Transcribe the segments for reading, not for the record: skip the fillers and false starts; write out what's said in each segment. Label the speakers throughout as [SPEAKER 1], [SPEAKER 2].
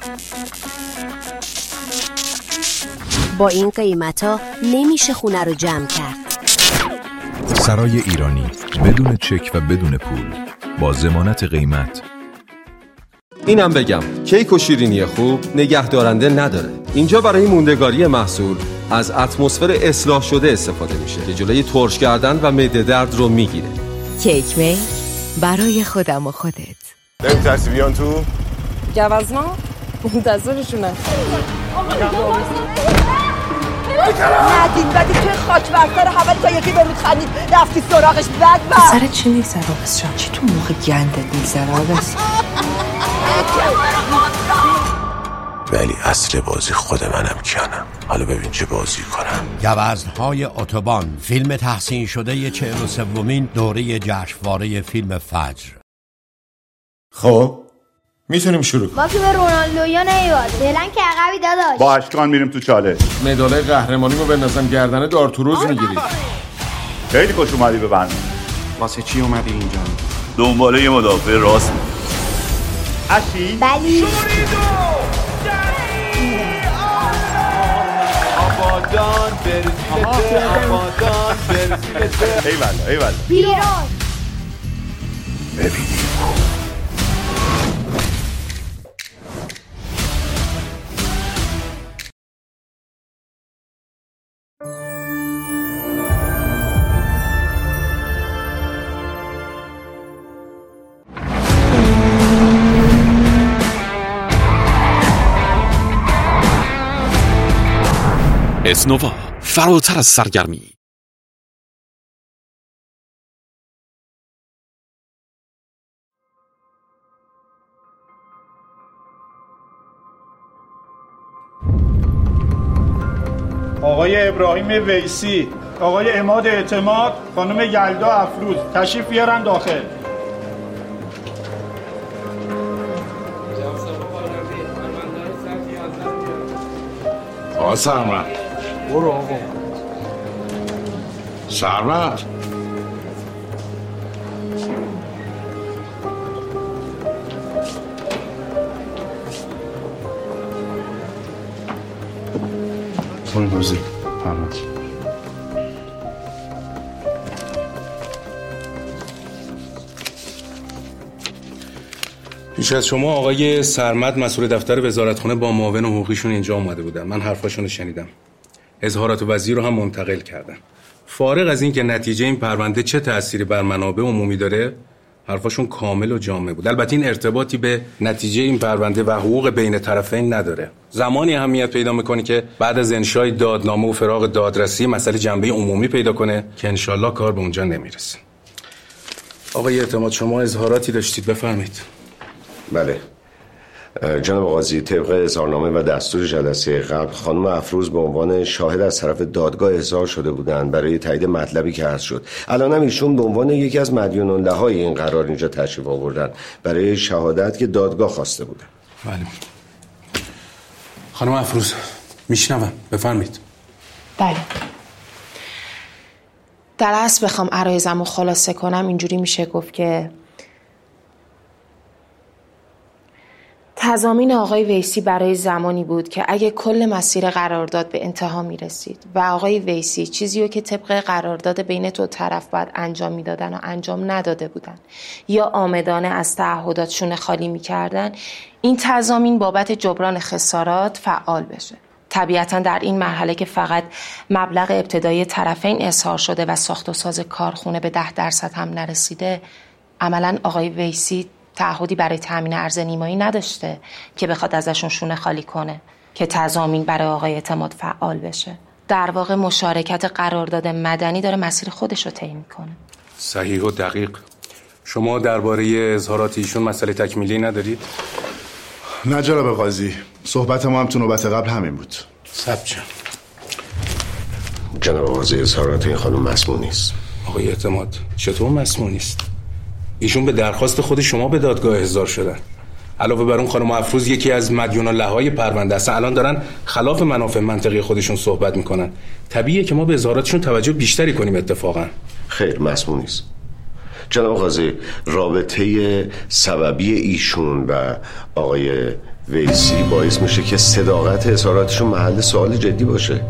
[SPEAKER 1] با این قیمتا نمیشه خونه رو جمع کرد.
[SPEAKER 2] سرای ایرانی، بدون چک و بدون پول، با ضمانت قیمت.
[SPEAKER 3] اینم بگم کیک و شیرینی خوب نگه دارنده نداره. اینجا برای موندگاری محصول از اتمسفر اصلاح شده استفاده میشه که جلوی ترش کردن و معده درد رو میگیره.
[SPEAKER 4] کیک میک برای خودم و خودت.
[SPEAKER 5] نمی‌ترسی بیان تو؟
[SPEAKER 6] گوزنا منتظرشونه.
[SPEAKER 7] ندین بدی توی خاک برسر حوالی تا یکی برود خندید رفتی سراغش بد بر
[SPEAKER 4] سر چی میگذره آبس جان؟ چی تو موقع گندت میگذره آبس؟
[SPEAKER 5] ولی اصل بازی خود منم کیانم. حالا ببین چه بازی کنم.
[SPEAKER 8] گوزن‌های اتوبان، فیلم تحسین شده 43مین دوره جشنواره فیلم فجر.
[SPEAKER 5] خب میتونیم شروع کنیم.
[SPEAKER 9] ما که به رونالدویا نمیواد فعلا که عقبی داداش.
[SPEAKER 5] با اشکان میریم تو چالش.
[SPEAKER 10] مدال قهرمانیمو بندازم گردن دارتوروز میگیری.
[SPEAKER 5] خیلی خوش اومدی به بند.
[SPEAKER 10] واسه چی اومدی اینجا؟
[SPEAKER 5] دنباله یه مدافع راست. اشی؟
[SPEAKER 9] بلی.
[SPEAKER 10] آبادان برزیلته، آبادان برزیلته.
[SPEAKER 5] ایوالا
[SPEAKER 9] بیرون.
[SPEAKER 5] ببینیم.
[SPEAKER 11] اسنووا فراتر از سرگرمی.
[SPEAKER 12] آقای ابراهیم ویسی، آقای عماد اعتماد، خانم یلدا افروز تشریف بیارن داخل.
[SPEAKER 10] آقا سرمت برو آقا سرمت.
[SPEAKER 5] برو بازی سرمت.
[SPEAKER 13] پیش از شما آقای سرمد مسئول دفتر وزارتخانه با معاون حقوقیشون اینجا اومده بودن. من حرفاشون رو شنیدم. اظهارات وزیر رو هم منتقل کردم. فارغ از این که نتیجه این پرونده چه تأثیری بر منابع عمومی داره، حرفاشون کامل و جامع بود. البته این ارتباطی به نتیجه این پرونده و حقوق بین طرفین نداره. زمانی اهمیت پیدا میکنه که بعد از انشای دادنامه و فراغ دادرسی مسئله جنبه عمومی پیدا کنه که انشالله کار به اونجا نمیرسه. آقای اعتماد شما اظهاراتی داشتید، بفرمایید.
[SPEAKER 5] بله جناب قاضی، طبق اظهارنامه و دستور جلسه قبل خانم افروز به عنوان شاهد از طرف دادگاه احضار شده بودند برای تایید مطلبی که عرض شد. الان هم ایشون به عنوان یکی از مدیون النه‌های این قرار اینجا تشریف آوردن برای شهادت که دادگاه خواسته بوده.
[SPEAKER 13] بله خانم افروز میشنوم، بفرمایید.
[SPEAKER 4] بله در اصل بخوام عرایزم رو خلاصه کنم اینجوری میشه گفت که تضامین آقای ویسی برای زمانی بود که اگه کل مسیر قرارداد به انتها میرسید و آقای ویسی چیزی رو که طبق قرارداد بین دو طرف باید انجام میدادن و انجام نداده بودن یا عامدانه از تعهداتشون خالی میکردن، این تضامین بابت جبران خسارات فعال بشه. طبیعتا در این مرحله که فقط مبلغ ابتدایی طرفین اظهار شده و ساخت و ساز کارخونه به 10% هم نرسیده، عملاً آقای ویسی تعهدی برای تامین ارز نیمایی نداشته که بخواد ازشون شونه خالی کنه که تضامین برای آقای اعتماد فعال بشه. در واقع مشارکت قرارداد مدنی داره مسیر خودش رو طی میکنه.
[SPEAKER 13] صحیح و دقیق. شما درباره اظهارات ایشون مسئله تکمیلی ندارید؟
[SPEAKER 10] نه جناب قاضی، صحبت ما هم تو نوبت قبل همین بود.
[SPEAKER 13] سبچه
[SPEAKER 5] جناب قاضی، اظهارات این خانم مسموع نیست.
[SPEAKER 13] آقای اعتماد چطور مسموع نیست؟ ایشون به درخواست خود شما به دادگاه احضار شدن. علاوه بر اون خانم افروز یکی از مدیون النه‌های پرونده است. الان دارن خلاف منافع منطقی خودشون صحبت میکنن. طبیعیه که ما به اظهاراتشون توجه بیشتری کنیم. اتفاقا
[SPEAKER 5] خیر، مسموع نیست. جناب قاضی، رابطه سببی ایشون و آقای ویسی باعث میشه که صداقت اظهاراتشون محل سوال جدی باشه.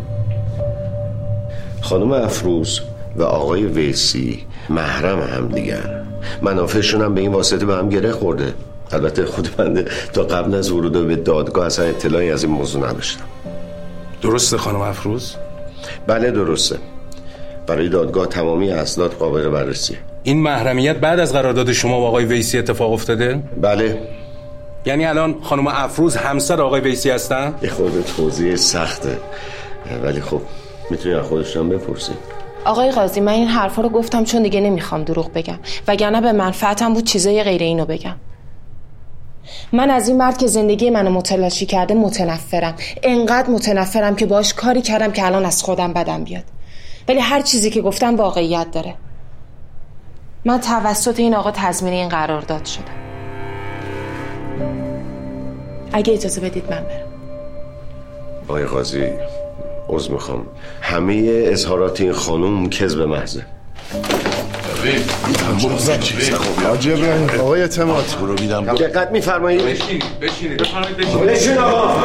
[SPEAKER 5] خانم افروز و آقای ویسی محرم هم دیگر، منافعشون هم به این واسطه به هم گره خورده. البته خود بنده تا قبل از ورود به دادگاه اصلا اطلاعی از این موضوع نداشتم.
[SPEAKER 13] درسته خانم افروز؟
[SPEAKER 5] بله درسته. برای دادگاه تمامی اسناد قابل بررسی.
[SPEAKER 13] این محرمیت بعد از قرارداد شما و آقای ویسی اتفاق افتاده؟
[SPEAKER 5] بله.
[SPEAKER 13] یعنی الان خانم افروز همسر آقای ویسی هستن؟
[SPEAKER 5] یه خورده توضیح سخته، ولی خب میتونی از خودشون بپرسی.
[SPEAKER 4] آقای قاضی، من این حرفا رو گفتم چون دیگه نمیخوام دروغ بگم، وگرنه به منفعتم بود چیزای غیر اینو بگم. من از این مرد که زندگی منو متلاشی کرده متنفرم، انقدر متنفرم که باهاش کاری کردم که الان از خودم بدم بیاد. ولی هر چیزی که گفتم واقعیت داره. من توسط این آقا تضمین این قرارداد شدم. اگه اجازه بدید من برم.
[SPEAKER 5] آقای قاضی، عذر میخوام، همه اظهارات این خانوم کذب محضه.
[SPEAKER 10] آقای اعتماد
[SPEAKER 5] برو بیدم دقت میفرمایید.
[SPEAKER 13] بشینید
[SPEAKER 5] بشین آقا.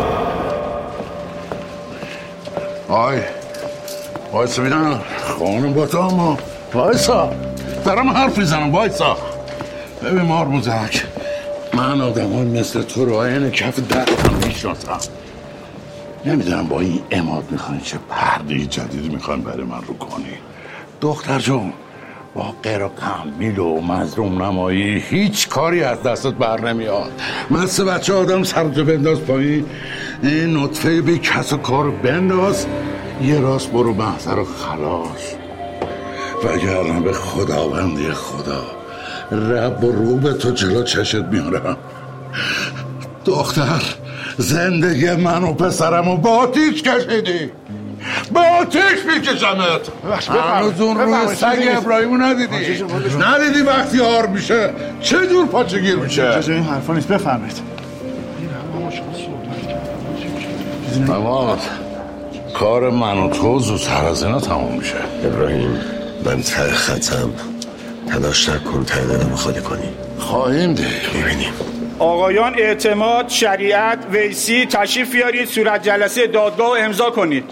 [SPEAKER 14] وایسا بیدم خانم با تا ما وایسا دارم حرف میزنم. وایسا ببین مارموزک، من آدم های مثل تو رو آینه کف درم میشناسم. نمیدونم با این عماد میخوانی چه پرده جدیدی میخوان برای من رو کنی. دختر جون، با غیر و کمیل و مظلوم نمایی هیچ کاری از دستت بر نمیاد. مثل بچه آدم سرتو بنداز پایین، این نطفه بی کس و کار بنداز، یه راست برو محضر و خلاص. وگرنه به خداوندی خدا رب و رو به تو جلو چشت میارم. دختر، زندگی من و پسرم و با آتیش کشیدی، با آتیش میکشمت. هنوز اون روی سگ ابراهیمو ندیدی وقتی آر میشه چه جور پاچه گیر میشه.
[SPEAKER 10] این حرفا نیست، بفهمید.
[SPEAKER 14] اماد، کار من و تو زودتر از اینا تموم میشه.
[SPEAKER 5] ابراهیم، من ته خطم، تلاش نکن ته دلمو خالی کنی.
[SPEAKER 14] خواهیم دید،
[SPEAKER 5] میبینیم.
[SPEAKER 12] آقایان اعتماد، شریعت، ویسی تشریف بیارید صورت جلسه دادگاه رو امضا کنید.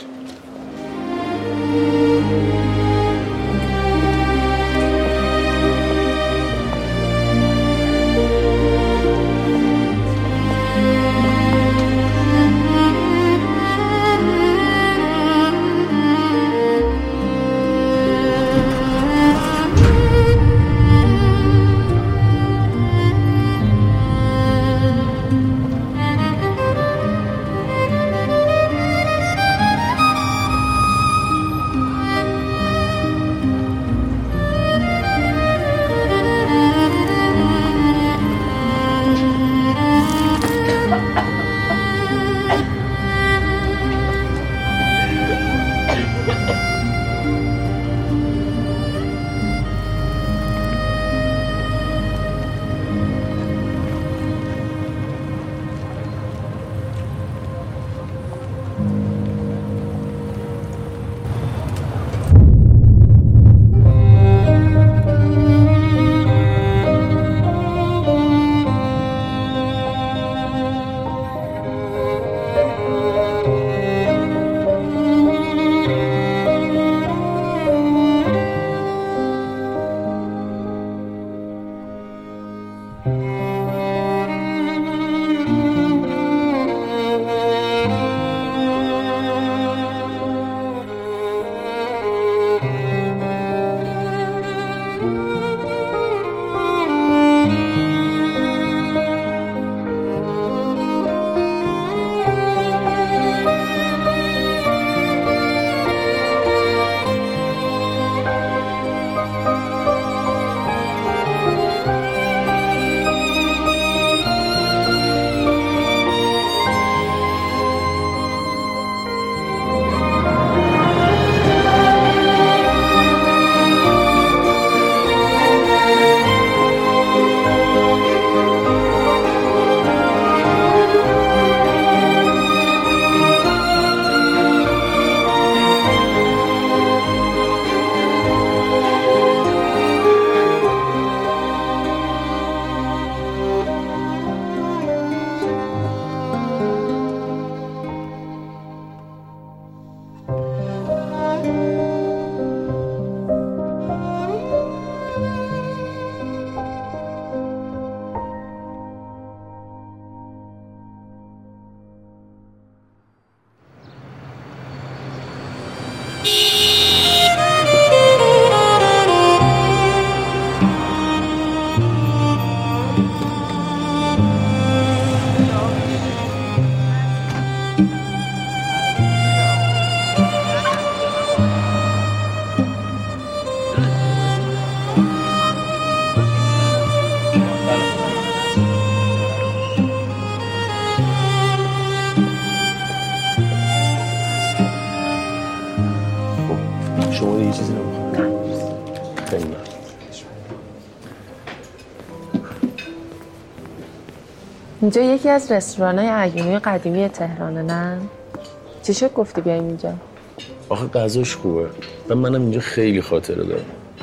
[SPEAKER 4] اینجا یکی از رستوران‌های عیونی قدیمی تهرانه، نه؟ چی شد گفتی بیایم اینجا؟
[SPEAKER 15] آخه غذاش خوبه و منم اینجا خیلی خاطره دارم.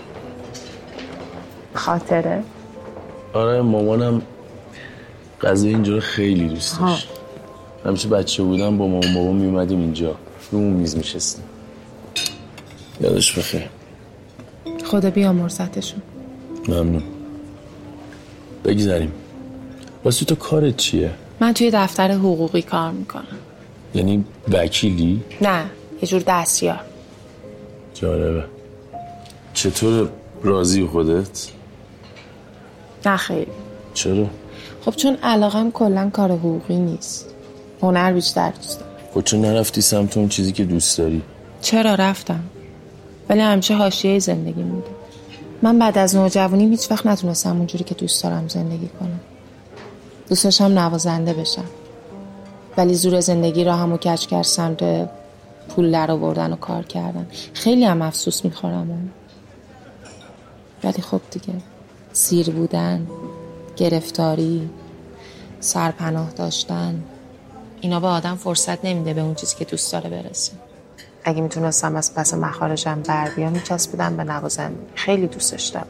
[SPEAKER 4] خاطره؟
[SPEAKER 15] آره، مامانم غذای اینجا رو خیلی دوست داشت. همیشه بچه بودم با مامان بابا میومدیم اینجا رو اون میز میشستیم. یادش بخیر.
[SPEAKER 4] خدا بیامرزتشون.
[SPEAKER 15] ممنون. بگذاریم. واسه تو کارت چیه؟
[SPEAKER 4] من توی دفتر حقوقی کار میکنم.
[SPEAKER 15] یعنی وکیلی؟
[SPEAKER 4] نه، یه جور دستیار.
[SPEAKER 15] جالبه. چطور راضی خودت؟
[SPEAKER 4] نه خیلی.
[SPEAKER 15] چرا؟
[SPEAKER 4] خب چون علاقم کلا کار حقوقی نیست. هنر بیشتر دوست دارم.
[SPEAKER 15] خب چون نرفتی سمت اون چیزی که دوست داری؟
[SPEAKER 4] چرا رفتم؟ ولی همیشه حاشیه زندگی بوده. من بعد از نوجوانی هیچ وقت نتونستم اونجوری که دوست دارم زندگی کنم. دوست داشتم نوازنده بشم. ولی زور زندگی را همو کج کرد سمت پول در آوردن و کار کردن. خیلی هم افسوس میخورم. ولی خب دیگه سیر بودن، گرفتاری، سرپناه داشتن، اینا به آدم فرصت نمیده به اون چیزی که دوست داره برسه. اگه میتونستم از پس مخارجم بر بیام میچسبیدم به نوازندگی. خیلی دوستش دارم.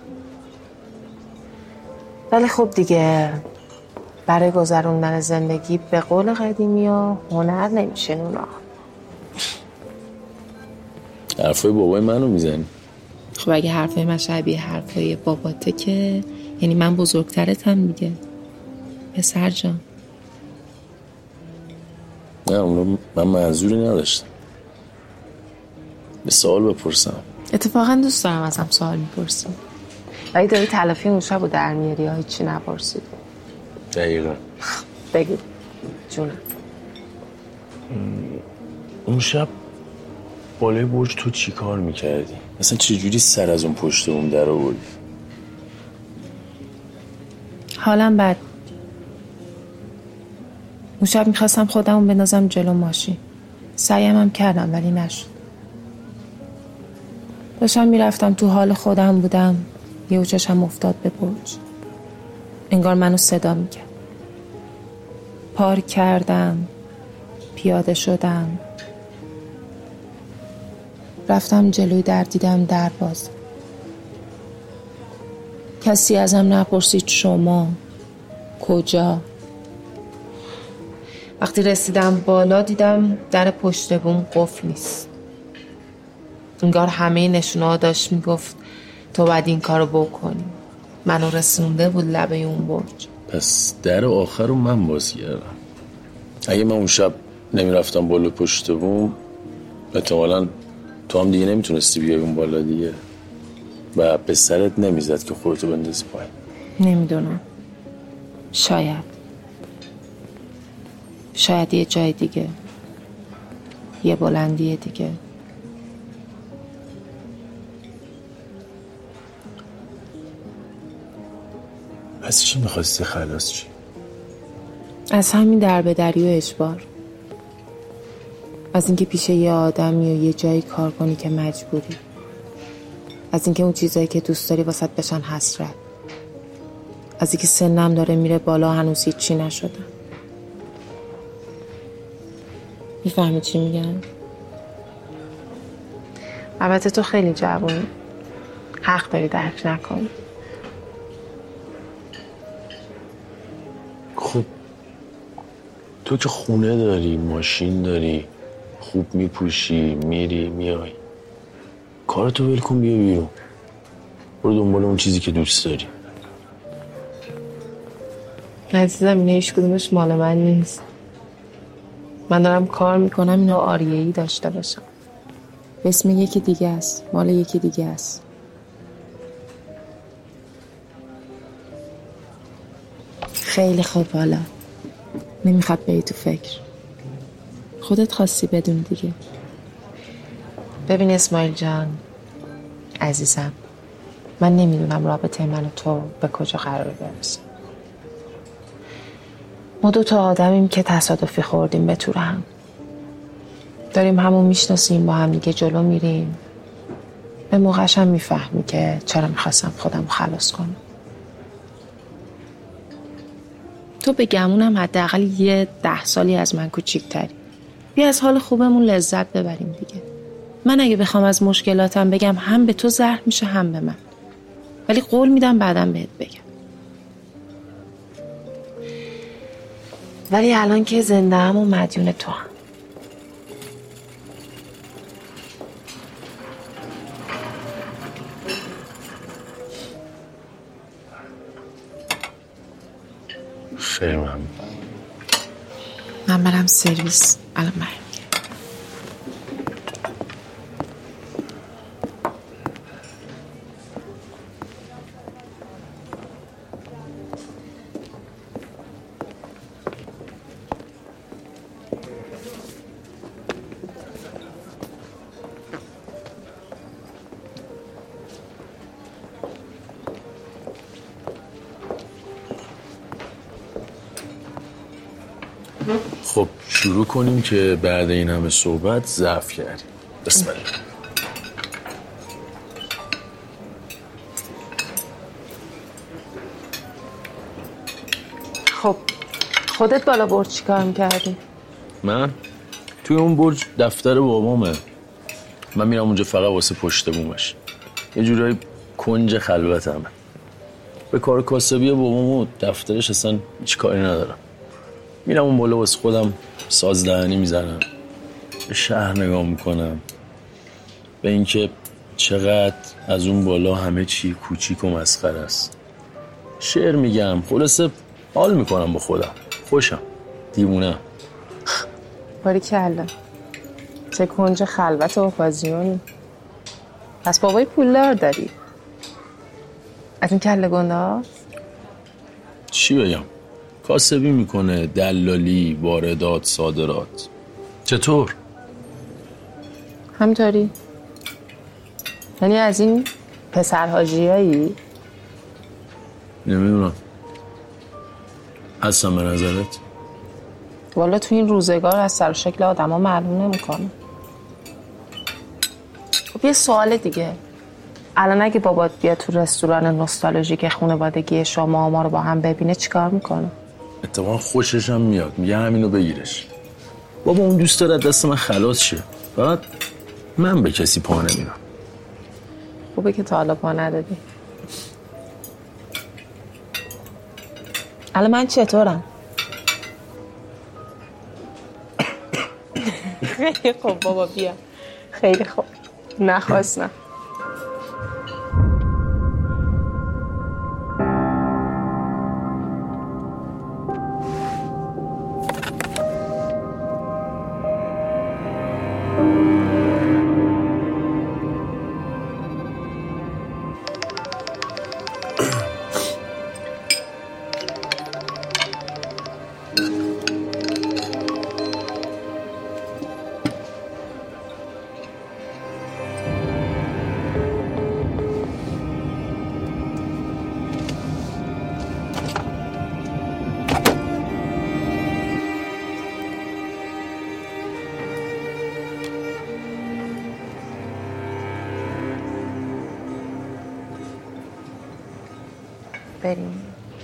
[SPEAKER 4] ولی خب دیگه برای گذروندن زندگی به قول قدیمی ها هنر نمیشه نونا.
[SPEAKER 15] حرفای بابای منو میزنی؟
[SPEAKER 4] خب اگه حرفای من شبیه حرفای باباته که یعنی من بزرگترتم دیگه پسر جان.
[SPEAKER 15] نه اونو من منظوری نداشتم. به سوال بپرسم.
[SPEAKER 4] اتفاقا دوست دارم ازم سوال میپرسی. ولی داری تلافی اون شب رو در میاری یا هیچی نپرسید؟
[SPEAKER 15] دقیقا.
[SPEAKER 4] بگو جونم.
[SPEAKER 15] اون شب بالای برج تو چی کار میکردی؟ مثلا چجوری سر از اون پشت اون در آوردی؟
[SPEAKER 4] حالم بد. اون شب میخواستم خودمون بندازم جلو ماشین. سعیم هم کردم ولی نشد. داشتم میرفتم تو حال خودم بودم. یه چشم افتاد به برج. انگار منو صدا میکرد. پارک کردم. پیاده شدم. رفتم جلوی در دیدم در باز. کسی ازم نپرسید شما کجا. وقتی رسیدم بالا دیدم در پشت بوم قفل نیست. انگار همه نشونه‌ها داشت میگفت تو باید این کارو بکنی. منو رسونده بود لبه اون برج.
[SPEAKER 15] پس در آخر رو من باز کردم. اگه من اون شب نمیرفتم بالا پشت بوم احتمالاً تو هم دیگه نمیتونستی بیای اون بالا دیگه و به سرت نمیزد که خودتو بندازی پایین.
[SPEAKER 4] نمیدونم. شاید یه جای دیگه، یه بلندی دیگه.
[SPEAKER 15] از چی میخواستی خلاص چی؟
[SPEAKER 4] از همین دربدری و اجبار. از اینکه پیش یه آدمی و یه جایی کار کنی که مجبوری. از اینکه اون چیزایی که دوست داری واسط بشن حسرت. از اینکه سنم داره میره بالا هنوز هیچی نشدم. میفهمی چی میگم؟ البته تو خیلی جوانی. حق داری درک نکنی.
[SPEAKER 15] خب تو که خونه داری، ماشین داری، خوب میپوشی، میری میای، کارتو ول کن بیا بیرون. برو دنبال اون چیزی که دوست داری.
[SPEAKER 4] عزیزم اینه هیچ کدومش مال من نیست. من دارم کار میکنم اینو آریه‌ای داشته باشم. به اسم یکی دیگه است. مال یکی دیگه است. خیلی خوب. حالا نمیخواد بری تو فکر. خودت خواستی بدون دیگه. ببین اسماعیل جان عزیزم، من نمیدونم رابطه من و تو به کجا قرار برسه. ما دو تا آدمیم که تصادفی خوردیم به تور هم. داریم همون میشناسیم، با هم دیگه جلو میریم. به موقعش هم میفهمی که چرا میخواستم خودم خلاص کنم. تو به گمونم حداقل 10 سالی از من کوچیک‌تری. بیا از حال خوبمون لذت ببریم دیگه. من اگه بخوام از مشکلاتم بگم هم به تو زهر میشه هم به من. ولی قول میدم بعدم بهت بگم. ولی الان که زنده هم و مدیون تو هم.
[SPEAKER 15] خیلی ممنون.
[SPEAKER 4] من برم سرویس الان برم.
[SPEAKER 15] خب شروع کنیم که بعد این همه صحبت ضعف کردیم. بسم الله.
[SPEAKER 4] خب خودت بالا برج چی کار میکردی؟
[SPEAKER 15] من؟ توی اون برج دفتر بابامه. من میرم اونجا فقط واسه پشت بومش. یه جورایی کنج خلوتمه. به کار کاسبی بابام و دفترش اصلا هیچ کاری ندارم. میرم اون بالا واسه خودم سازدهنی میزنم، به شهر نگاه میکنم، به اینکه چقدر از اون بالا همه چی کوچیک و مسخره است. شعر میگم، خلاصه حال میکنم با خودم، خوشم، دیوونم.
[SPEAKER 4] باریکلا، چه کنج خلوت و آپازیونی. پس بابای پولدار داری؟ از این کله گنده ها؟
[SPEAKER 15] چی بگم؟ کاسبی میکنه، دلالی، واردات، صادرات. چطور؟
[SPEAKER 4] همینطوری؟ یعنی از این پسر حاجیایی؟
[SPEAKER 15] نمیدونم. هستم به نظرت؟
[SPEAKER 4] والا تو این روزگار از سر و شکل آدم ها معلوم نمیکنه. خب یه سوال دیگه، الان اگه بابات بیاد تو رستوران نوستالژیک خانوادگی شما ما رو با هم ببینه چیکار میکنه؟
[SPEAKER 15] اتفاقا خوشش هم میاد، میگه همینو بگیرش. بابا اون دوست داره دست من خلاص شه، فقط من به کسی پا نمیدم.
[SPEAKER 4] خوبه که تا حالا پا ندادی. الان من چطورم؟ خیلی خوب بابا بیا، خیلی خوب. نخواستم. بریم.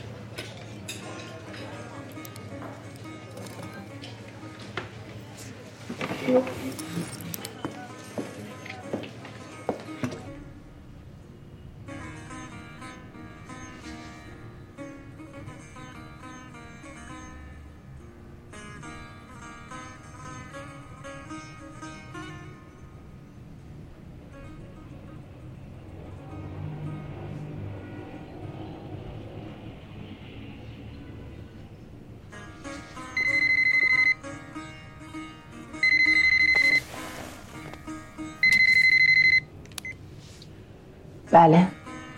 [SPEAKER 4] بله.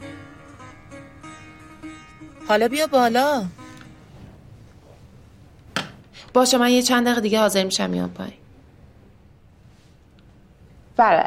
[SPEAKER 16] حالا بیا بالا.
[SPEAKER 4] باشه من یه چند دقیقه دیگه حاضر میشم میام پایین. بله.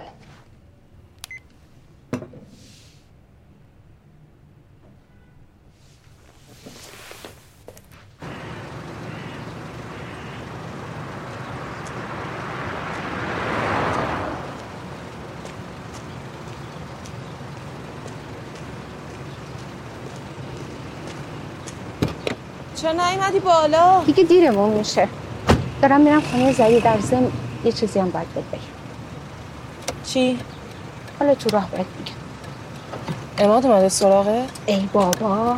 [SPEAKER 6] چرا نیومدی بالا؟
[SPEAKER 17] دیگه دیرمون میشه. دارم میرم خونه زری، در ضمن یه چیزی هم باید بگم.
[SPEAKER 6] چی؟
[SPEAKER 17] حالا تو راه باید میگم.
[SPEAKER 6] عماد اومده سراغه؟
[SPEAKER 17] ای بابا.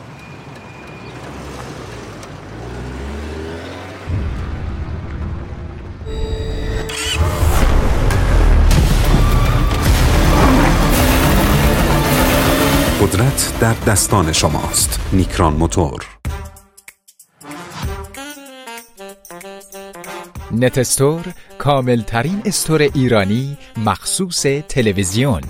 [SPEAKER 11] قدرت در دستان شماست. نیکران موتور.
[SPEAKER 18] نت استور، کامل ترین استور ایرانی مخصوص تلویزیون.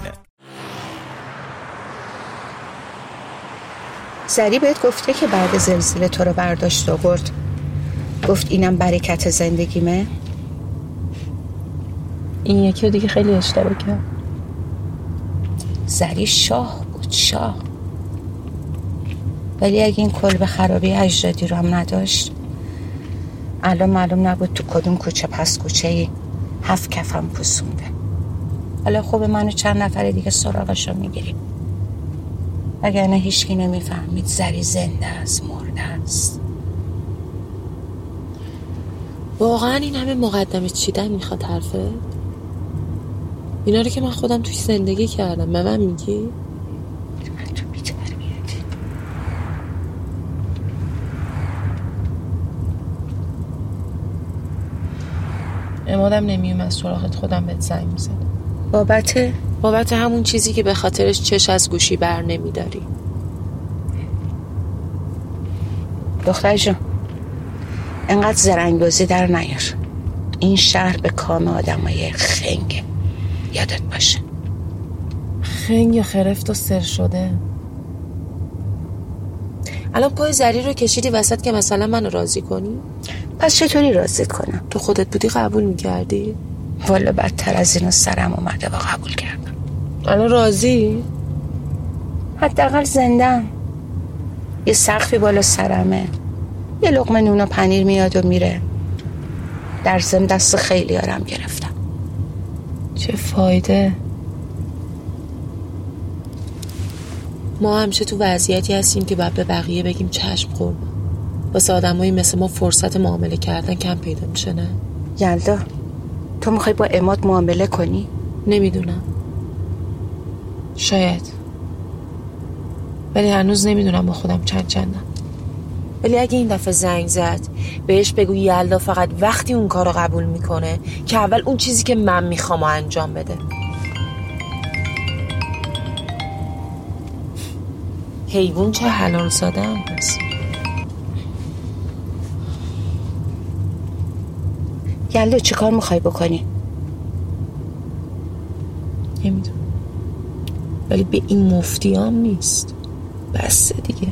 [SPEAKER 17] زری بهت گفته که بعد زلزله تو رو برداشت و برد، گفت اینم برکت زندگیمه؟
[SPEAKER 4] این یکی رو دیگه خیلی اشتباه کرد.
[SPEAKER 17] زری شاه بود، شاه. ولی اگه این کلبه خرابی اجدادی رو هم نداشت، الان معلوم نبود تو کدوم کوچه پس کوچه‌ای 7 کفم پوسونده. حالا خوب منو چند نفر دیگه سراغشو میگیریم، وگرنه هیچکی نمیفهمید زری زنده است مرده است.
[SPEAKER 4] واقعا این همه مقدمه چیدن میخواد حرفه؟ اینا رو که من خودم توی زندگی کردم، به من میگی؟
[SPEAKER 17] من تو بی‌تربیتی.
[SPEAKER 4] عمادم نمیومد سراغت، خودم بهت زنگ میزدم.
[SPEAKER 17] بابت
[SPEAKER 4] همون چیزی که به خاطرش چش از گوشی بر نمیداری.
[SPEAKER 17] دختر جون، انقدر زرنگبازی در نیار. این شهر به کام آدمای خنگه، یادت باشه.
[SPEAKER 4] خنگ یا خرفت و سر شده. الان پای زری رو کشیدی وسط که مثلا منو راضی کنی؟
[SPEAKER 17] پس چطوری راضی کنم؟
[SPEAKER 4] تو خودت بودی قبول میکردی؟
[SPEAKER 17] والا بدتر از اینو سرم اومده و قبول کردم.
[SPEAKER 4] الان راضی؟
[SPEAKER 17] حداقل زندم. یه سقفی بالا سرمه، یه لقمه نون و پنیر میاد و میره. در ضمن دست خیلی آرم گرفتم.
[SPEAKER 4] چه فایده؟ ما همیشه تو وضعیتی هستیم که باید به بقیه بگیم چشم قربان. واسه آدمایی مثل ما فرصت معامله کردن کم پیدا میشه، نه؟
[SPEAKER 17] یلدا، تو میخوای با عماد معامله کنی؟
[SPEAKER 4] نمیدونم، شاید، ولی هنوز نمیدونم با خودم چندم. ولی اگه این دفعه زنگ زد بهش بگو یلدا فقط وقتی اون کارو قبول میکنه که اول اون چیزی که من میخوام انجام بده. حیوان چه حلال ساده هم هست.
[SPEAKER 17] یلدا چی کار میخوای بکنی؟
[SPEAKER 4] نمیدونم، ولی به این مفتی هم نیست. بسه دیگه.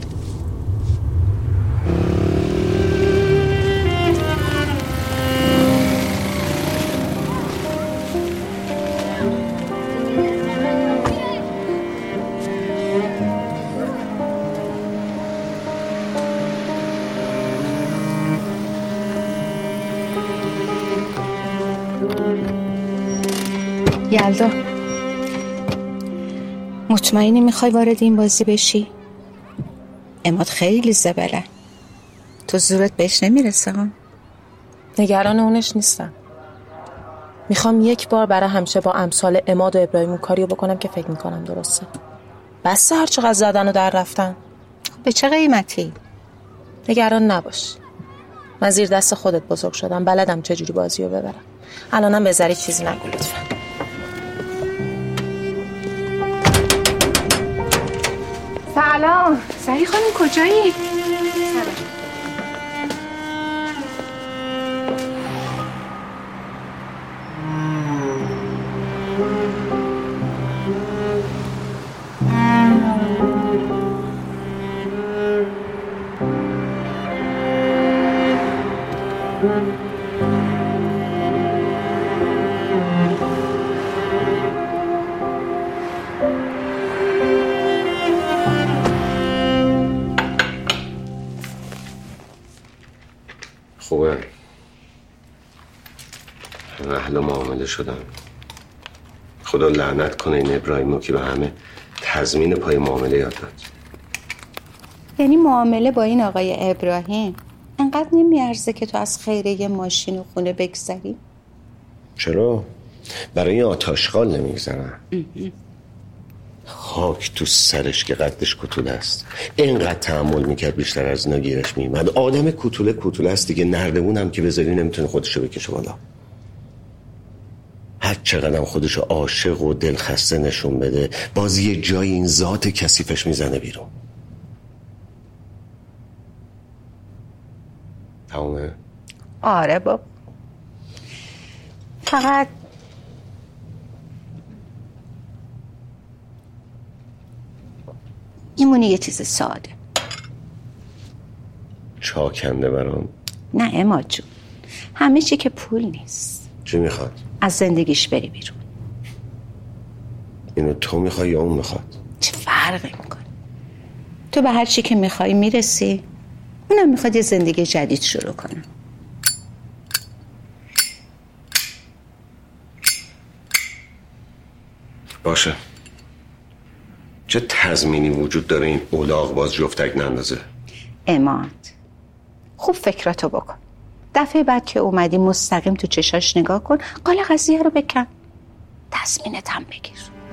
[SPEAKER 17] یلدا، مطمئنی میخوای وارد این بازی بشی؟ عماد خیلی زبله، تو زورت بهش نمیرسه ها؟
[SPEAKER 4] نگران اونش نیستم. میخوام یک بار برای همیشه با امثال عماد و ابراهیم اون کاریو بکنم که فکر میکنم درسته. بس هر چقدر زدن و در رفتن.
[SPEAKER 17] به چه قیمتی؟
[SPEAKER 4] نگران نباش، من زیر دست خودت بزرگ شدم، بلدم چجوری بازی رو ببرم. الانم به ذره چیزی نگو لطفا.
[SPEAKER 17] سلام. زری خانم کجایی؟ سلام.
[SPEAKER 5] خوبه، اهل معامله شدم. خدا لعنت کنه این ابراهیمو که به همه تضمین پای معامله یاد داد.
[SPEAKER 17] یعنی معامله با این آقای ابراهیم انقدر نمیارزه که تو از خیره یه ماشین و خونه بگذری؟
[SPEAKER 5] چرا؟ برای آتاشقال نمیگذرم. خاک تو سرش که قدش کوتوله است. اینقدر تحمل میکرد بیشتر از اینا گیرش میمد. آدم کوتوله است دیگه. نردبون هم که بذاری نمیتونه خودشو بکشه بالا. هر چقدر خودشو عاشق و دلخسته نشون بده باز یه جای این ذات کثیفش میزنه بیرون. تمامه؟
[SPEAKER 17] آره بابا. فقط میمونه یه چیز ساده.
[SPEAKER 5] چاکنده برام؟
[SPEAKER 17] نه عماد جون، همه چی که پول نیست.
[SPEAKER 5] چی میخواد؟
[SPEAKER 17] از زندگیش بری بیرون.
[SPEAKER 5] اینو تو میخوای یا اون میخواد؟
[SPEAKER 17] چه فرقی میکنه؟ تو به هر چی که میخوای میرسی، اونم میخواد یه زندگی جدید شروع کنه.
[SPEAKER 5] باشه. چه تضمینی وجود داره این اولاغ باز جفتک نندازه؟
[SPEAKER 17] عماد خوب فکراتو بکن. دفعه بعد که اومدی مستقیم تو چشاش نگاه کن، قال قضیه رو بکن، تضمینت هم بگیر.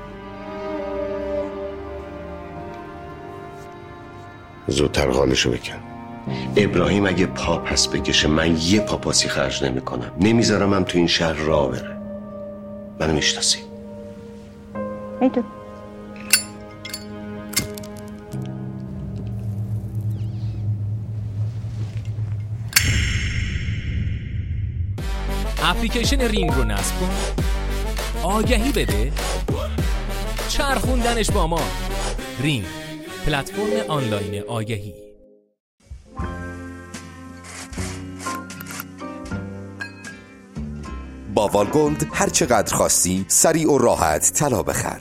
[SPEAKER 5] زودتر قالشو بکن. ابراهیم اگه پا پس بکشه من یه پاپاسی خرج نمی کنم. نمیذارم هم تو این شهر راه بره. منو میشناسی؟
[SPEAKER 17] میدون.
[SPEAKER 19] اپلیکیشن رینگ رو نصب کن، آگهی بده، چرخوندنش با ما. رینگ، پلتفرم آنلاین آگهی.
[SPEAKER 20] با والگولد هر چقدر خواستی سریع و راحت طلا بخر.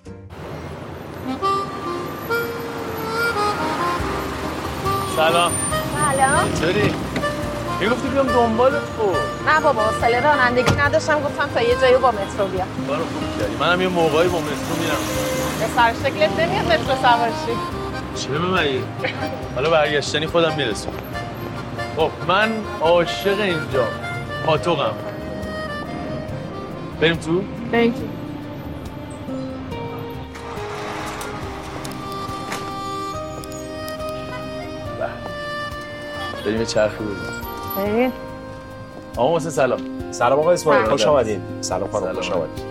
[SPEAKER 21] سلام. چطوری؟ میگفتی بیام دنبالت خود.
[SPEAKER 6] نه بابا حوصله رانندگی نداشتم، گفتم تا یه جایی با مترو بیام.
[SPEAKER 21] کارو خوب کردی. منم یه موقعی با مترو میرم.
[SPEAKER 6] به سر شکلت نمیاد مترو سوارشی.
[SPEAKER 21] چه مگه؟ حالا برگشتنی خودم میرسم. خب من عاشق اینجا پاتوقم. بریم تو؟
[SPEAKER 6] بریم تو.
[SPEAKER 21] بریم یه چرخی بزنیم.
[SPEAKER 6] بریم.
[SPEAKER 21] آقا محسن سلام.
[SPEAKER 22] سلام آقا اسماعیل، خوش آمدین. سلام خانم، خوش آمدید.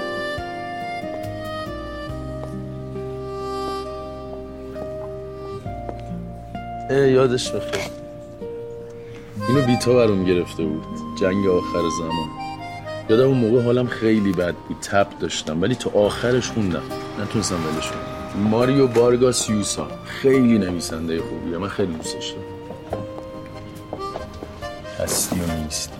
[SPEAKER 15] یادش بخیر. اینو بیتا برام گرفته بود، جنگ آخر زمان. یادم اون موقع حالم خیلی بد بود، تب داشتم ولی تو آخرش خوندم، نتونستم ولش کنم. ماریو بارگاس یوسا خیلی نویسنده خوبیه، من خیلی دوستش دارم. هستی و نیستی.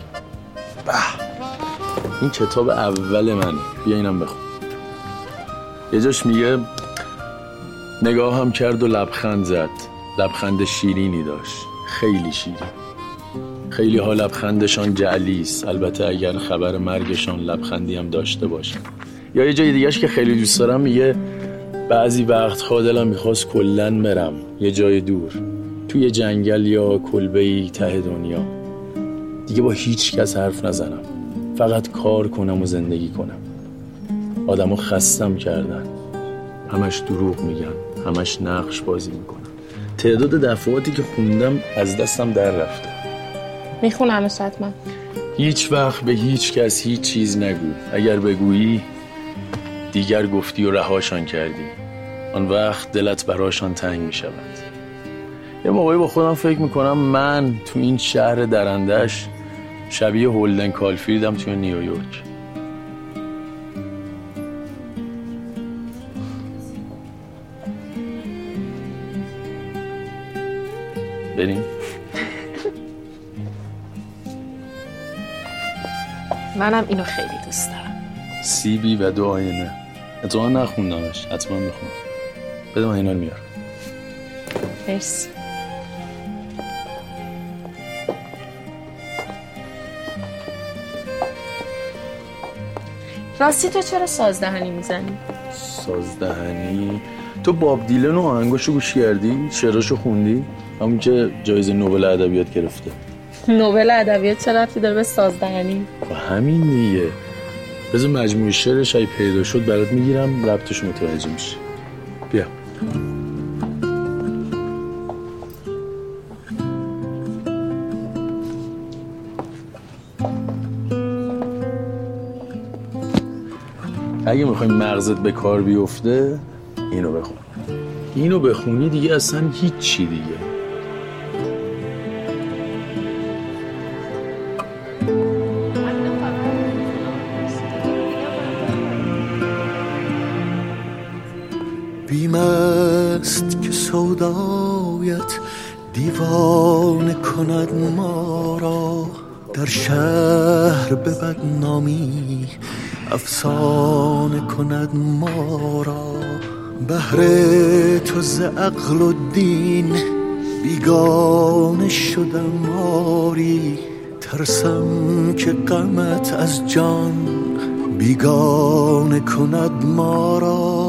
[SPEAKER 15] این کتاب اول منه، بیا اینم بخون. یه جاش میگه نگاه هم کرد و لبخند زد، لبخند شیرینی داشت، خیلی شیرین. خیلی ها لبخندشان جعلیست، البته اگر خبر مرگشان لبخندی هم داشته باشن. یا یه جای دیگهش که خیلی دوست دارم میگه بعضی وقت‌ها دلم میخواست کلن برم یه جای دور، توی جنگل یا کلبه‌ای ته دنیا، دیگه با هیچ کس حرف نزنم، فقط کار کنم و زندگی کنم. آدمو خستم کردن، همش دروغ میگن، همش نقش بازی میکنن. تعداد دفعاتی که خوندم از دستم در رفته.
[SPEAKER 6] میخونم حتما.
[SPEAKER 15] هیچ وقت به هیچ کس هیچ چیز نگو، اگر بگویی دیگر گفتی و رهاشان کردی، آن وقت دلت براشان تنگ میشود. یه موقعی با خودم فکر میکنم من تو این شهر درندش شبیه هولدن کالفیلدم توی نیویورک. بریم.
[SPEAKER 6] منم اینو خیلی دوست دارم.
[SPEAKER 15] سیبی و 2 آینه. اتفاقا نخوندمش، حتما میخونم. بده من اینا رو میارم.
[SPEAKER 6] مرسی. راستی تو چرا سازدهنی میزنی؟
[SPEAKER 15] سازدهنی؟ تو باب دیلن و آهنگاشو گوش کردی؟ شعراشو خوندی؟ همون که جایزه نوبل ادبیات گرفته.
[SPEAKER 4] نوبل ادبیات چه ربطی داره به سازدهنی؟
[SPEAKER 15] همین دیگه. بذار مجموعه شعرش اگه پیدا شد برات میگیرم، ربطش متوجه میشه. بیا. اگه میخوای مغزت به کار بیفته اینو بخون. اینو بخونی دیگه اصلا هیچی دیگه.
[SPEAKER 1] بیم است که سودایت دیوانه کند ما را، در شهر به بدنامی افسانه کند ما را. بهر تو ز عقل و دین بیگانه شدم آری، ترسم که غمت از جان بیگانه کند ما را.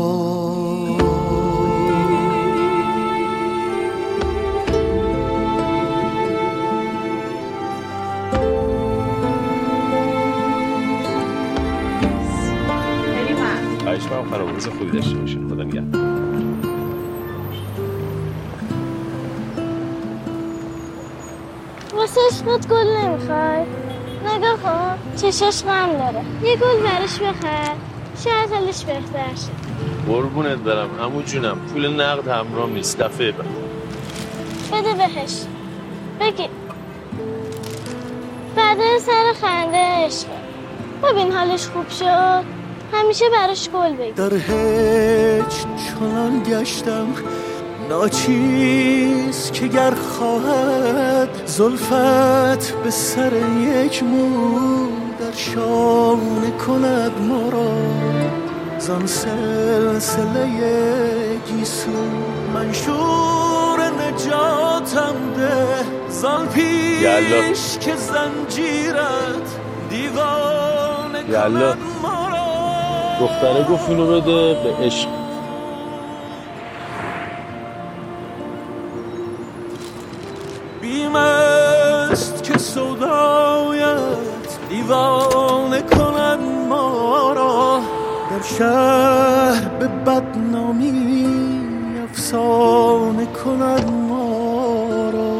[SPEAKER 22] روز خوبی داشته باشین. خدا نگهدار.
[SPEAKER 9] واسه عشقت گل نمیخوای؟ نگاه کن چشاش غم داره، یه گل براش بخر شاید حالش بهتر شه.
[SPEAKER 21] قربونت برم عمو جونم، پول نقد همراه نیست، دفعه بعد
[SPEAKER 9] بده بهش بگی بعد سر خنده عشقه. ببین حالش خوب شد همیشه براش گل بگی.
[SPEAKER 1] در هیچ چنان گشتم ناچیز که گر خواهد زلفت به سر یک مو در شانه کند ما را. زان سلسله گیسو منشور نجاتم ده، زان پیش که زنجیرت دیوانه کند ما را.
[SPEAKER 15] دختره گفت اینو بده به عشق.
[SPEAKER 1] بیم است که سودایت دیوانه کند ما را، در شهر به بدنامی افسانه کند ما را.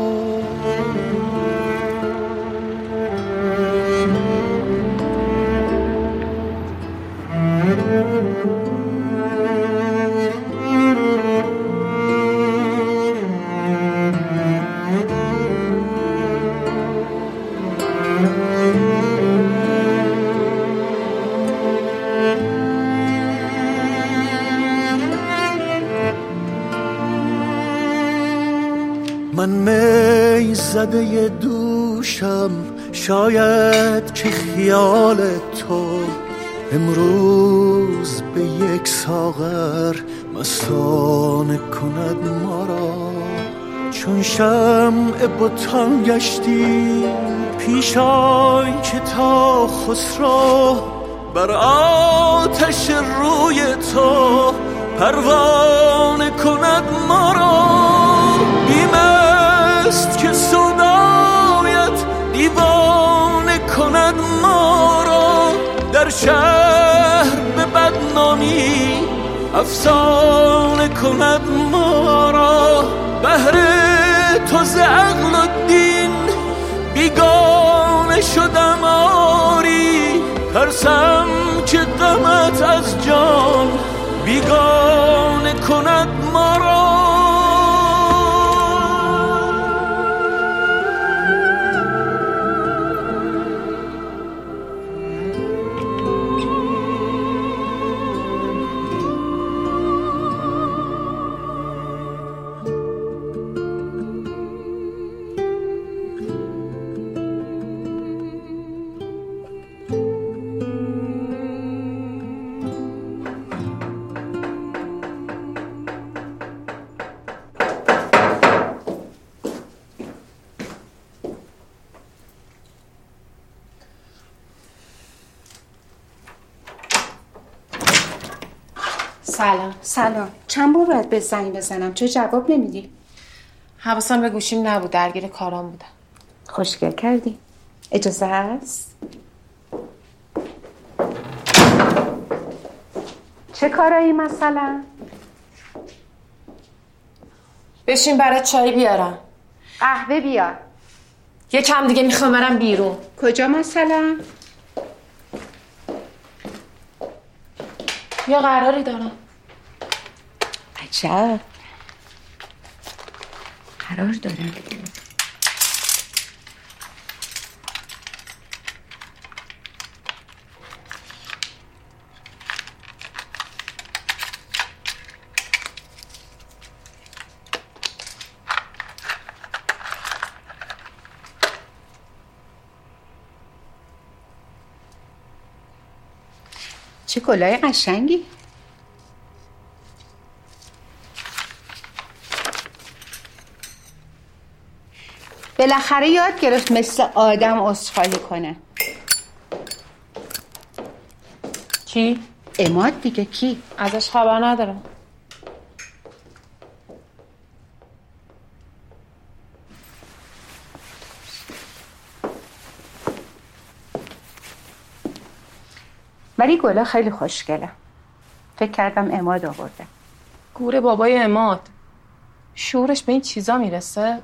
[SPEAKER 1] من می زده دوشم، شاید که خیال تو امروز به یک ساغر مستانه کند ما را. چون شمع بتان گشتی پیش آی که تا خسرو بر آتش روی تو پروانه کند ما را. بیم است که سودایت دیوانه کند ما را، در شهر به بدنامی افسانه کند ما را. بهر تو ز عقل و دین بیگانه شدم آری، ترسم که غمت از جان بیگانه کند ما را.
[SPEAKER 17] سلام. چند بار باید به زنگ بزنم؟ چه جواب نمیدی؟
[SPEAKER 4] حواسم به گوشیم نبود، درگیر کارام بودم.
[SPEAKER 17] خوشگل کردی. اجازه هست؟ چه کارایی مثلا؟
[SPEAKER 4] بشین برات چای بیارم.
[SPEAKER 17] قهوه بیار.
[SPEAKER 4] یکم دیگه میخوام برم بیرون.
[SPEAKER 17] کجا مثلا؟
[SPEAKER 4] یا قراری دارم.
[SPEAKER 17] عجب. قرار دارم. چه کلاه قشنگی. بالاخره یاد گرفت مثل آدم عذرخواهی کنه.
[SPEAKER 4] کی؟
[SPEAKER 17] عماد دیگه. کی؟
[SPEAKER 4] ازش خبر ندارم.
[SPEAKER 17] ولی گلا خیلی خوشگله. فکر کردم عماد آورده.
[SPEAKER 4] گور بابای عماد. شعورش به این چیزا میرسه؟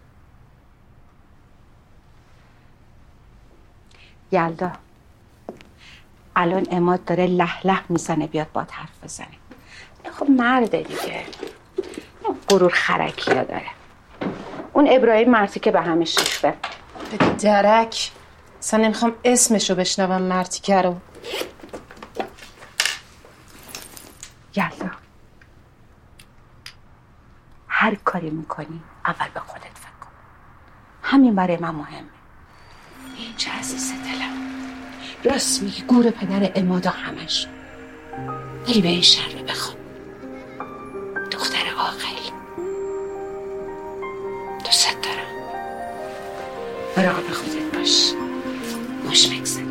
[SPEAKER 17] یلدا، الان عماد داره له له میزنه بیاد باد حرف بزنه. خب مرده دیگه. غرور خرکی‌ها داره. اون ابراهیم مرتی که به همش ریخته.
[SPEAKER 4] به درک. اصلا نمیخوام اسمشو بشنوم مرتیکه رو.
[SPEAKER 17] یلدا، هر کاری میکنی اول به خودت فکر کن. همین برای من مهمه. این چه عزیز دلم. راست میگی، گور پدر عماد همش. ولی به این شر بخوام. دختر عاقل. دوست دارم. مراقب خودت باش. خوش بگذر.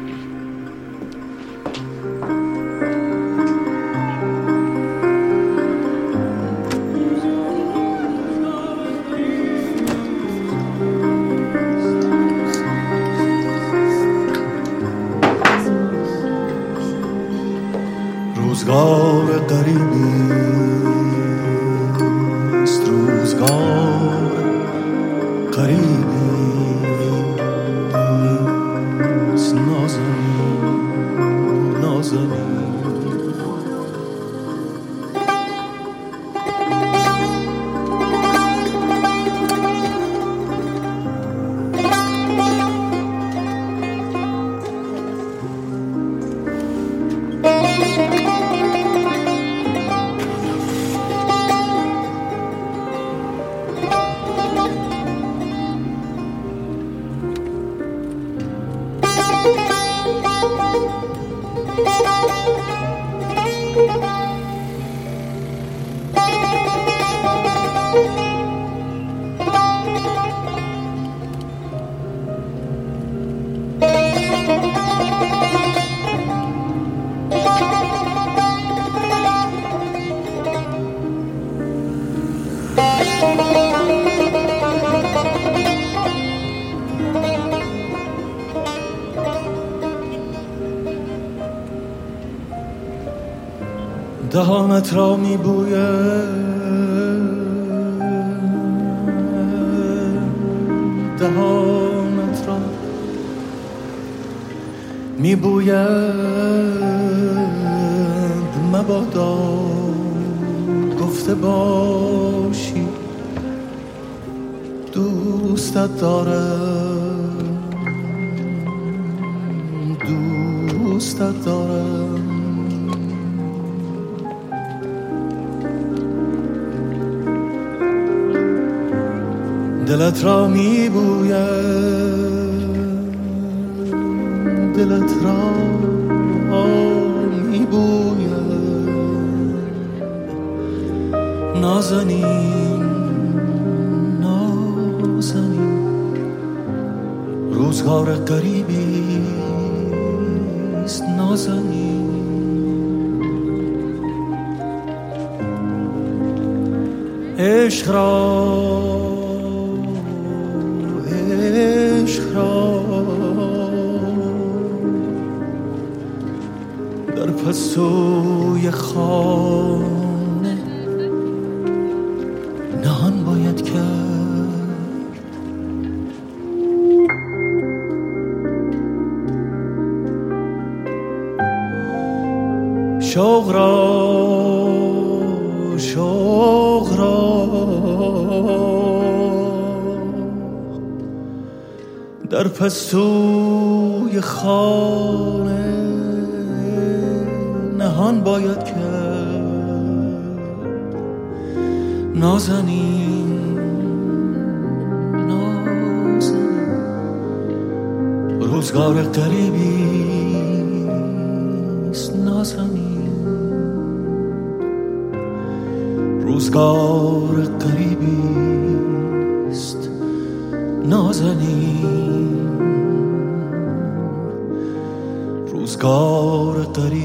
[SPEAKER 1] روزگار قریبی است، روزگار قریبی است، نازنین نازنین. دهانت را میبوید، دهانت را میبوید، مبادا گفته باشی دوستت دارم، دوستت دارم. دلت را میبوید، دلت را میبوید، نازنین نازنین. روزگار قریبی است، نازنین عشق را در پستوی خانه نهان باید کرد. شوق را در پستوی خانه نهان باید کرد. نازنین روزگار قریبیست. نازنین روزگار قریبیست. نازنین روزگار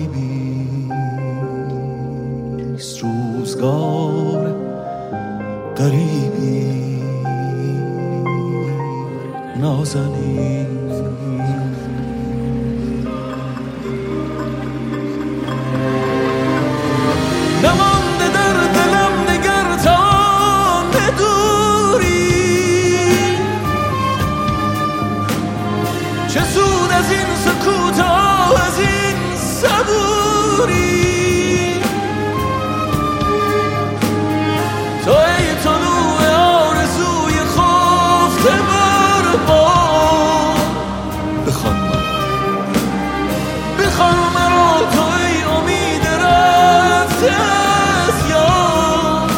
[SPEAKER 1] قریبیست. روزگار قریبی نازنین. نمانده در دلم نگر تا ندوری، چه سود از این سکوت از این صبوری. تو ای طلوع آرزوی خفته بر ما، بخوان مرا تو ای امید رفته از یاد.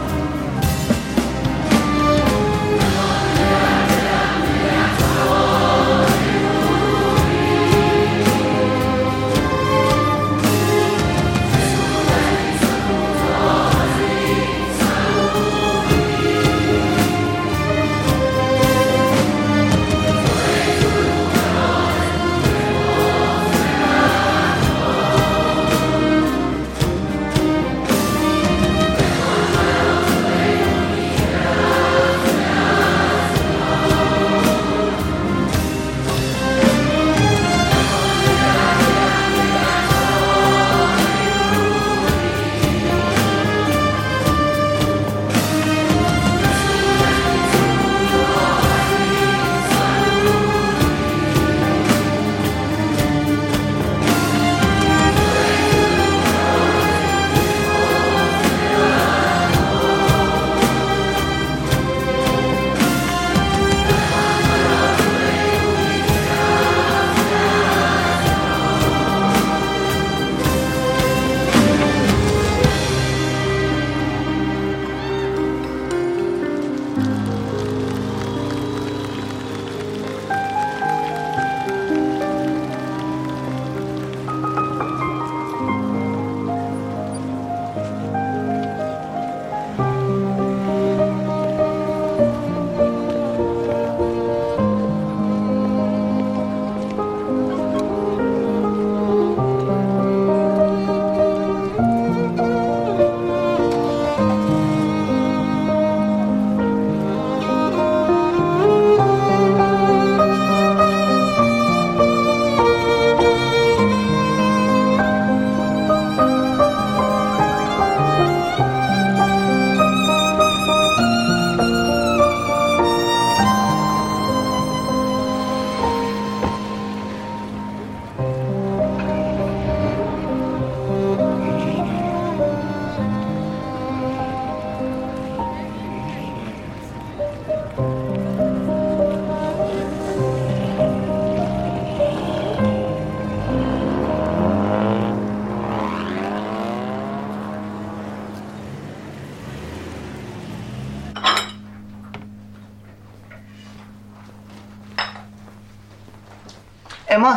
[SPEAKER 17] عماد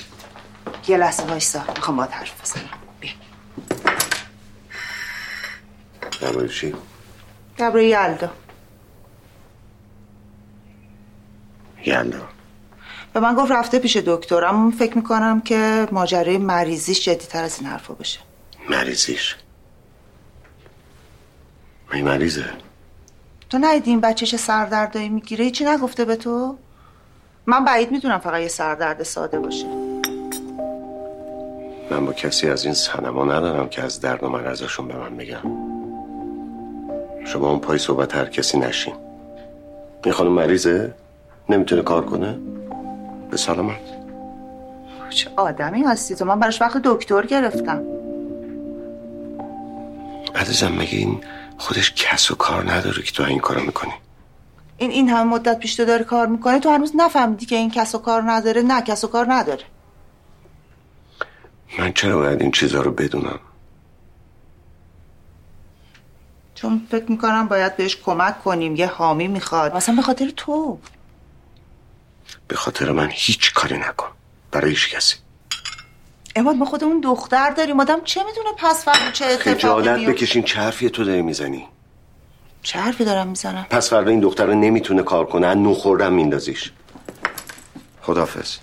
[SPEAKER 17] یه لحظه وایسا، میخوام باهات حرف بزنم. بیا.
[SPEAKER 5] درباره چی؟
[SPEAKER 17] درباره یلدا.
[SPEAKER 5] یلدا
[SPEAKER 17] به من گفت رفته پیش دکتر، اما فکر میکنم که ماجرای مریضیش جدی‌تر از این حرفا باشه.
[SPEAKER 5] مریضیش؟ می مریضه؟
[SPEAKER 2] تو ندیدی این بچه چه سردردایی میگیره؟ هیچی نگفته به تو؟ من بعید میدونم فقط یه سردرد ساده باشه.
[SPEAKER 5] من با کسی از این صنما ندارم که از درد و مرضشون به من بگم. شما اون پای صحبت هر کسی نشین. این خانم مریضه؟ نمیتونه کار کنه؟ به سلامت.
[SPEAKER 2] چه آدمی هستی تو؟ من براش وقت دکتر گرفتم.
[SPEAKER 5] عزیزم مگه این خودش کس و کار نداره که تو این کارو میکنی؟
[SPEAKER 2] این همه مدت پیش تو داره کار میکنه، تو هنوز نفهمیدی که این کس و کار نداره؟ نه کس و کار نداره.
[SPEAKER 5] من چرا باید این چیزا رو بدونم؟
[SPEAKER 2] چون فکر میکنم باید بهش کمک کنیم، یه حامی میخواد. مثلا به خاطر تو.
[SPEAKER 5] به خاطر من هیچ کاری نکن برای هیچ کسی.
[SPEAKER 2] اماد ما خودمون دختر داریم، آدم چه میدونه پس فردا چه اتفاقی
[SPEAKER 5] خجالت بکشین. چه حرفی تو داری میزنی؟
[SPEAKER 2] چه حرفی دارم میزنم؟
[SPEAKER 5] پس فردا این دختر رو نمیتونه کار کنه، نو خوردن میندازیش. خداحافظ.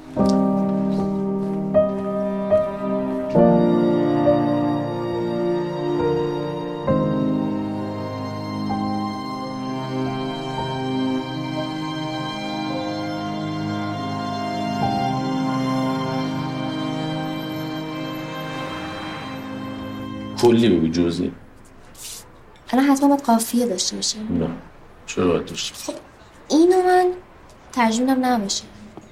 [SPEAKER 15] کلی بگو جزئی.
[SPEAKER 9] الان حتما باید قافیه داشته باشه.
[SPEAKER 15] نه چرا باید داشته باشه؟
[SPEAKER 9] خب اینو من ترجمه‌ام نباشه.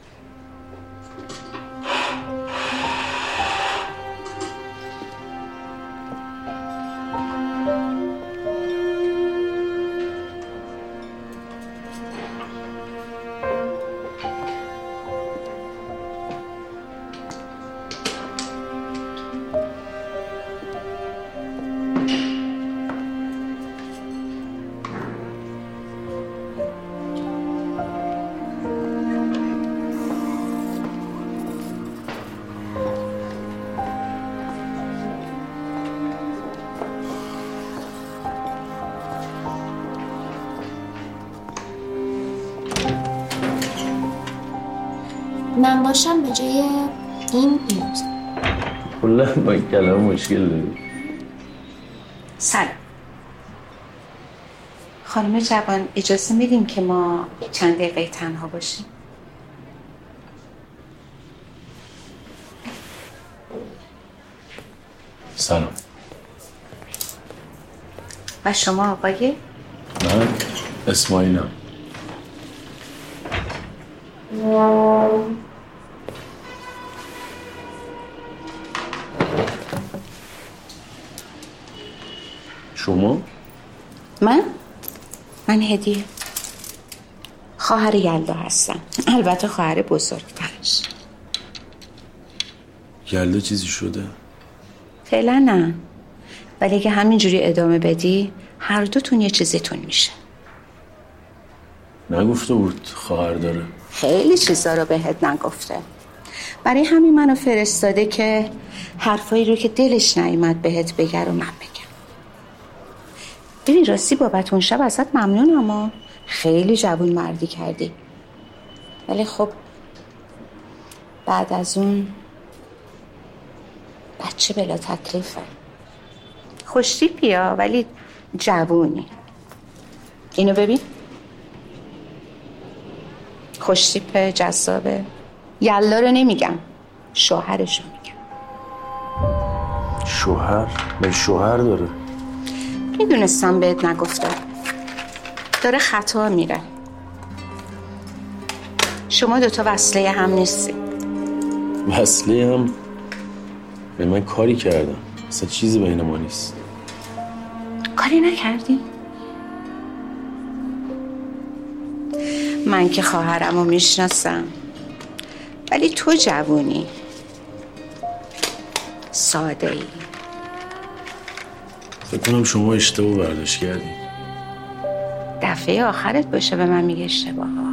[SPEAKER 9] من باشم به جای این
[SPEAKER 15] کلا با این کلام مشکل داری.
[SPEAKER 17] سلام خانم جوان، اجازه میدیم که ما چند دقیقه تنها باشیم؟
[SPEAKER 15] سلام.
[SPEAKER 17] و شما آقای؟
[SPEAKER 15] من اسماعیلم. شما؟
[SPEAKER 17] من هدیه، خواهر یلدا هستم. البته خواهر بزرگترش.
[SPEAKER 15] یلدا چیزی شده؟
[SPEAKER 17] فعلا نه، ولی اگه همینجوری ادامه بدی هر دوتون یه چیزتون میشه.
[SPEAKER 15] نگفته بود خواهر داره؟
[SPEAKER 17] خیلی چیزا رو بهت نگفته، برای همین منو فرستاده که حرفایی رو که دلش نیومد بهت بگه رو من بگم. ببین راستی بابت اون شب ازت ممنونم، اما خیلی جوون مردی کردی، ولی خب بعد از اون بچه بلا تکلیفه. خوشتیپی ها ولی جوونی. اینو ببین، خوشتیپه، جذابه. یلا رو نمیگم، شوهرشو میگم.
[SPEAKER 15] شوهر؟ من شوهر داره؟
[SPEAKER 17] میدونستم بهت نگفتم، داره خطا میره. شما دوتا وصله هم نیستی.
[SPEAKER 15] وصله هم؟ به من کاری کردم، اصلا چیزی بین ما نیست.
[SPEAKER 17] کاری نکردی؟ من که خواهرم رو میشناسم، ولی تو جوونی، ساده ای.
[SPEAKER 15] فکر کنم شما اشتباه برداشت کردی.
[SPEAKER 17] دفعه آخرت باشه به من میگه اشتباه ها.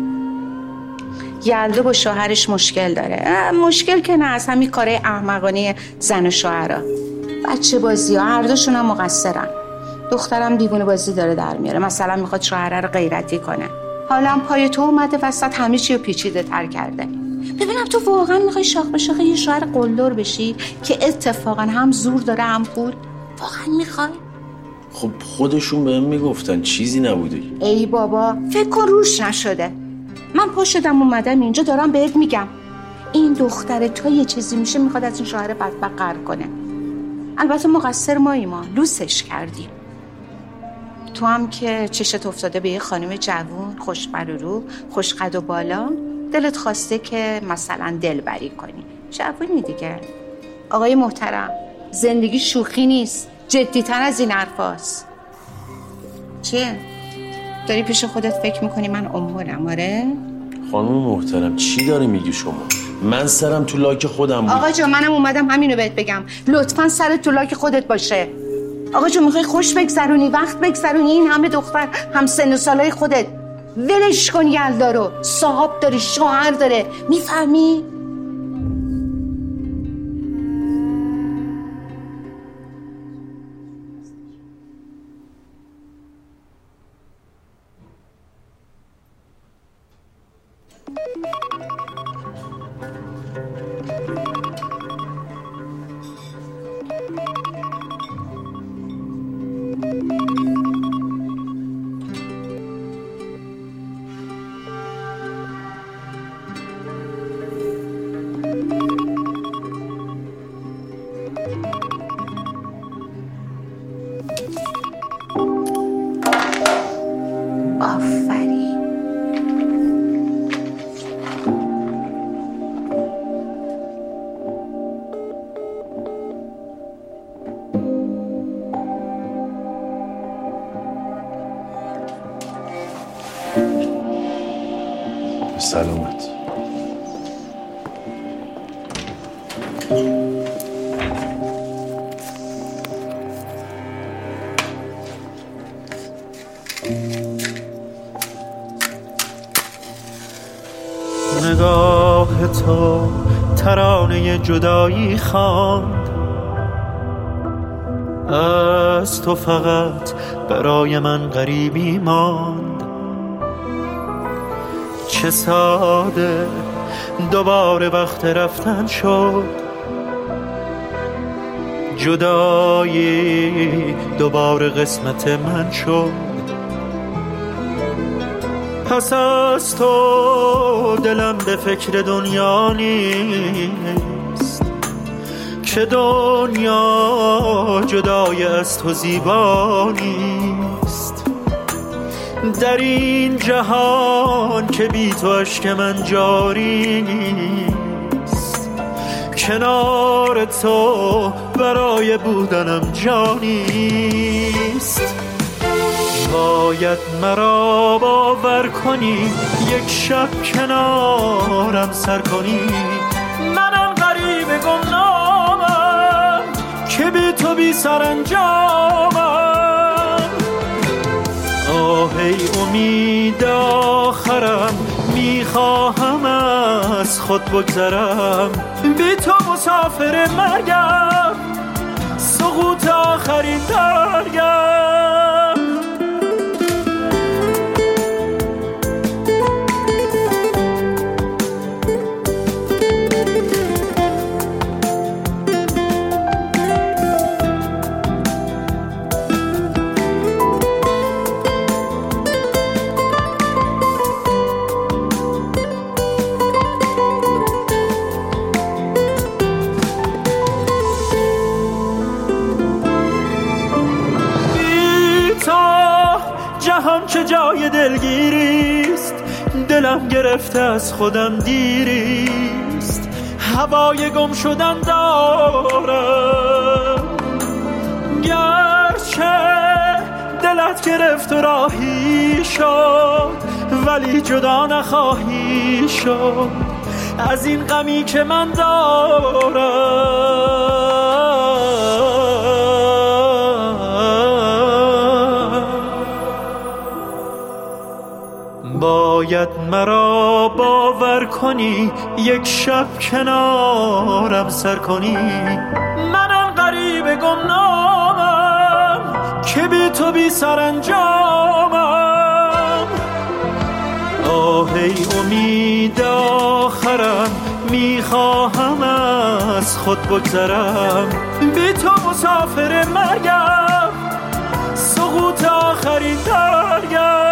[SPEAKER 17] یلدا با شوهرش مشکل داره. مشکل که نه، از همین کاره احمقانه زن و شوهرها، بچه بازی ها، هر دوشون هم مقصرن. دخترم دیوونه بازی داره در میاره، مثلا میخواد شوهره رو غیرتی کنه. حالا هم پای تو اومده وسط، همه چی رو پیچیده تر کرده. ببینم تو واقعا میخوای شاخ به شاخ یه شوهر قلدر بشی که اتفاقا هم زور داره هم پول؟ واقعا میخوای؟
[SPEAKER 15] خب خودشون بهم میگفتن چیزی نبوده.
[SPEAKER 17] ای بابا فکر کن روش نشده. من پا شدم اومدم اینجا دارم بهت میگم این دختر تا یه چیزی میشه میخواد از این شوهر بدبخت قهر کنه. البته مقصر ما لوسش کردیم. تو هم که چشت افتاده به یه خانم جوون خوش بر و رو خوش قد و بالا، دلت خواسته که مثلا دلبری کنی. جوونی دیگه. آقای محترم زندگی شوخی نیست، جدی‌تر از این حرفاست. چیه؟ داری پیش خودت فکر میکنی من امورم؟ آره؟
[SPEAKER 15] خانم محترم چی داره میگی شما؟ من سرم تو لاک خودم بود.
[SPEAKER 17] آقا جان منم اومدم همینو بهت بگم، لطفاً سرت تو لاک خودت باشه. آقا جان میخوای خوش بگذرونی، وقت بگذرونی، این همه دختر هم سن و سالای خودت، ولش کن یلدا رو. صاحب داری، شوهر داره، میفهمی؟
[SPEAKER 15] سلامت.
[SPEAKER 1] نگاه تو ترانه جدایی خواند، از تو فقط برای من غریبی ماند. چه ساده دوباره وقت رفتن شد، جدایی دوباره قسمت من شد. پس از تو دلم به فکر دنیا نیست، که دنیا جدای از تو زیبا نیست. در این جهان که بی تو اشک من جاری نیست، کنار تو برای بودنم جانیست. باید مرا باور کنی، یک شب کنارم سر کنی. منم غریب گمنامم که بی تو بی سرانجامم. آه ای امید آخرم، میخواهم از خود بگذرم. بی تو مسافر مرگم، سقوط آخرین درگم. چه جای دلگیریست، دلم گرفته از خودم دیریست. هوای گم شدن دارم، گرچه دلت گرفت و راهی شد، ولی جدا نخواهی شد از این غمی که من دارم. باید مرا باور کنی، یک شب کنارم سر کنی. منم غریب گمنامم که بی تو بی سرانجامم. آه ای امید آخرم، میخواهم از خود بگذرم. بی تو مسافر مرگم، سقوط آخرین درگشت.